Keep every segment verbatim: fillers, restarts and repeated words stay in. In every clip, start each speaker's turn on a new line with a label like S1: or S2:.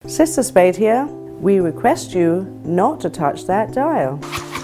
S1: Sister Spade here. We request you not to touch that dial.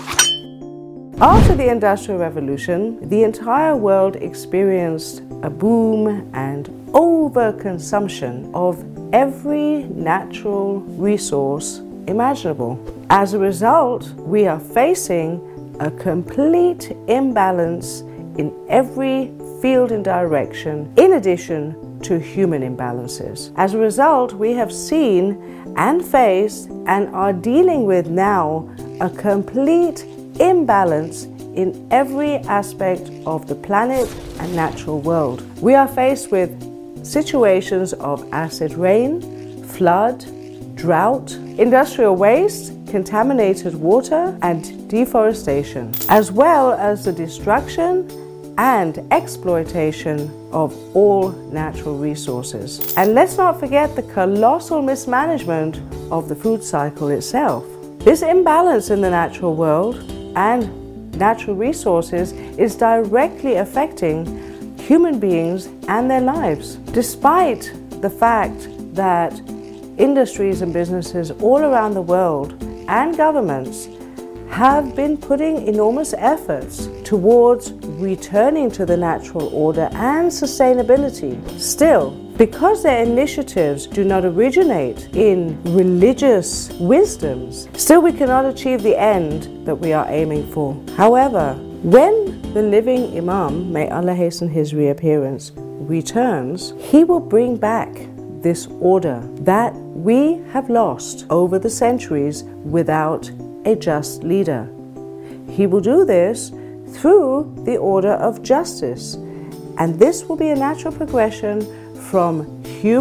S1: After the Industrial Revolution, the entire world experienced a boom and overconsumption of every natural resource imaginable. As a result, we are facing a complete imbalance in every field and direction, in addition to human imbalances. As a result, we have seen and faced and are dealing with now a complete imbalance in every aspect of the planet and natural world. We are faced with situations of acid rain, flood, drought, industrial waste, contaminated water, and deforestation, as well as the destruction and exploitation of all natural resources. And let's not forget the colossal mismanagement of the food cycle itself. This imbalance in the natural world and natural resources is directly affecting human beings and their lives. Despite the fact that industries and businesses all around the world and governments have been putting enormous efforts towards returning to the natural order and sustainability, still, because their initiatives do not originate in religious wisdoms, still we cannot achieve the end that we are aiming for. However, when the living Imam, may Allah hasten his reappearance, returns, he will bring back this order that we have lost over the centuries without a just leader. He will do this through the order of justice, and this will be a natural progression from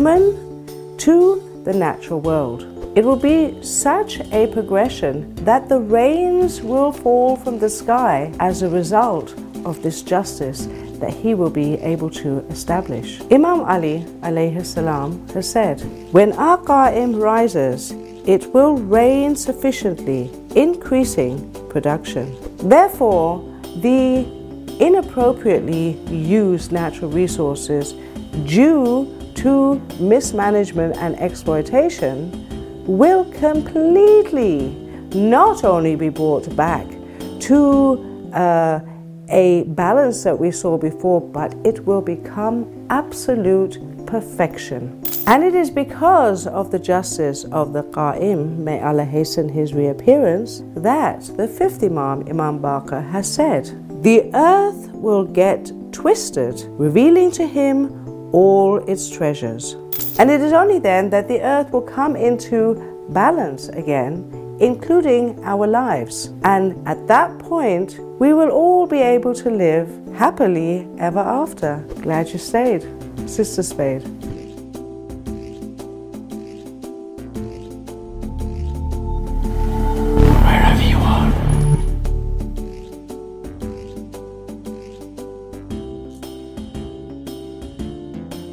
S1: human to the natural world. It will be such a progression that the rains will fall from the sky as a result of this justice that he will be able to establish. Imam Ali alayhi salam has said, when our Qa'im rises, it will rain sufficiently, increasing production. Therefore, the inappropriately used natural resources due to mismanagement and exploitation will completely not only be brought back to uh, a balance that we saw before, but it will become absolute perfection. And it is because of the justice of the Qa'im, may Allah hasten his reappearance, that the fifth Imam, Imam Baqir, has said, the earth will get twisted, revealing to him all its treasures. And it is only then that the earth will come into balance again, including our lives. And at that point, we will all be able to live happily ever after. Glad you stayed. Sister Spade.